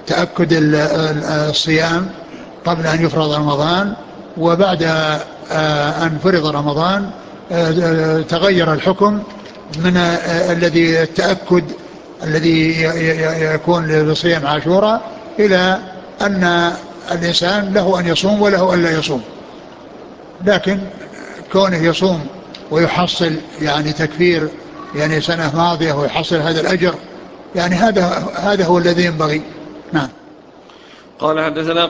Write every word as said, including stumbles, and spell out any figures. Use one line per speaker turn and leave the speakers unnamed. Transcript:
تأكد الصيام قبل أن يفرض رمضان، وبعد أن فرض رمضان تغير الحكم من الذي التأكد الذي يكون لصيام عاشوراء إلى أن الإنسان له أن يصوم وله أن لا يصوم، لكن كونه يصوم ويحصل يعني تكفير يعني سنة ماضية ويحصل هذا الأجر، يعني هذا هذا هو الذي ينبغي. نعم.
قال حدثنا